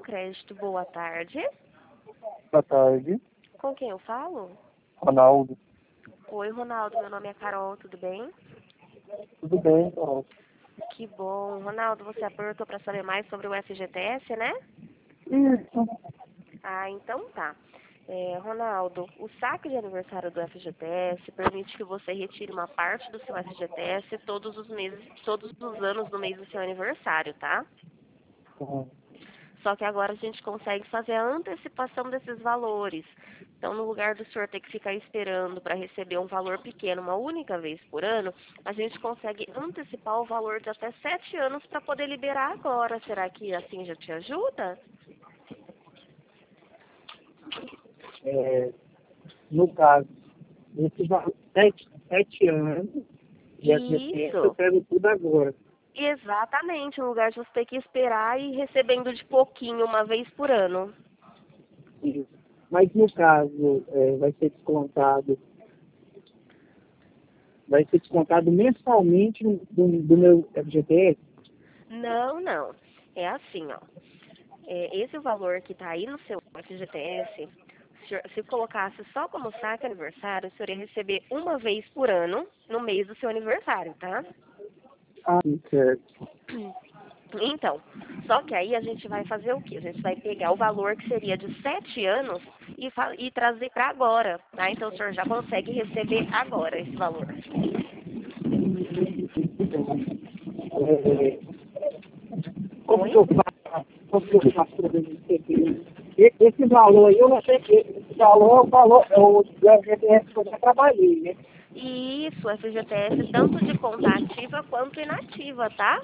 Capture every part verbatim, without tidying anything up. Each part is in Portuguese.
Crédito, boa tarde. Boa tarde, Com quem eu falo? Ronaldo. Oi, Ronaldo, meu nome é Carol, tudo bem? Tudo bem, Carol? Que bom. Ronaldo, você apertou para saber mais sobre o F G T S, né? Isso. Ah, então tá. É, Ronaldo, o saque de aniversário do F G T S permite que você retire uma parte do seu F G T S todos os meses, todos os anos no mês do seu aniversário, tá? Uhum. Só que agora a gente consegue fazer a antecipação desses valores. Então, no lugar do senhor ter que ficar esperando para receber um valor pequeno uma única vez por ano, a gente consegue antecipar o valor de até sete anos para poder liberar agora. Será que assim já te ajuda? É, no caso, esses va- sete, sete anos de F G T S eu Isso, pego tudo agora. exatamente. No lugar de você ter que esperar e ir recebendo de pouquinho uma vez por ano. Isso. Mas no caso, é, vai ser descontado, vai ser descontado mensalmente do, do meu F G T S? Não, não. É assim, ó. É, esse valor que está aí no seu F G T S, se, senhor- se colocasse só como saque aniversário, o senhor ia receber uma vez por ano no mês do seu aniversário, tá? Ah, certo. Então, só que aí a gente vai fazer o quê? A gente vai pegar o valor que seria de sete anos e, fa- e trazer para agora, tá? Então o senhor já consegue receber agora esse valor. É, como que Oi? eu faço, como que eu faço para receber? E- Esse valor aí, eu não sei, esse valor é o valor, é o do F G T S que eu já trabalhei, né? E isso, F G T S, tanto de conta ativa quanto inativa, tá?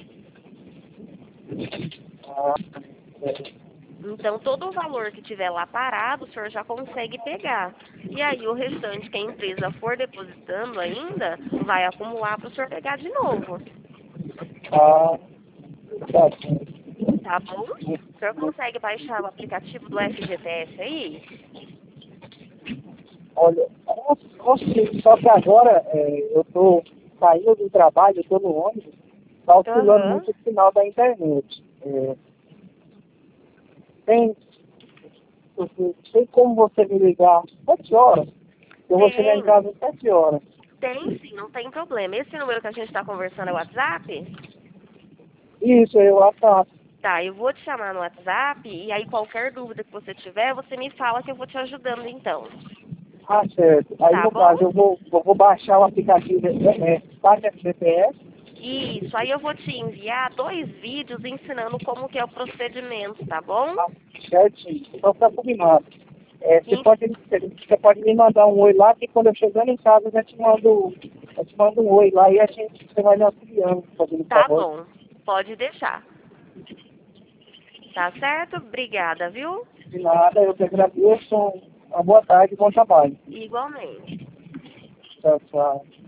Ah, é. Então, todo o valor que tiver lá parado, o senhor já consegue pegar. E aí, o restante que a empresa for depositando ainda, vai acumular para o senhor pegar de novo. Ah, tá bom. Tá bom? O senhor consegue baixar o aplicativo do F G T S aí? Olha, cons- consigo, só que agora é, eu estou saindo do trabalho, eu estou no ônibus, está oscilando Aham. muito o sinal da internet. É, tem, assim, tem como você me ligar sete horas? Eu vou chegar em Tem. casa às sete horas. Tem sim, não tem problema. Esse número que a gente está conversando é o WhatsApp? Isso, eu WhatsApp. Tá, eu vou te chamar no WhatsApp e aí qualquer dúvida que você tiver, você me fala que eu vou te ajudando então. Ah, certo. Aí, Tá no bom? caso, eu vou, eu vou baixar o aplicativo é, é, Saque F G T S. Isso, aí eu vou te enviar dois vídeos ensinando como que é o procedimento, tá bom? Ah, certinho. Então tá combinado. É, você, E- pode, você pode me mandar um oi lá, que quando eu chegando em casa eu já te mando, eu te mando um oi lá e a gente, você vai me auxiliando, fazendo Tá favor. bom, pode deixar. Tá certo? Obrigada, viu? De nada, eu te agradeço. Uma boa tarde e bom trabalho. Igualmente. Tchau, tchau.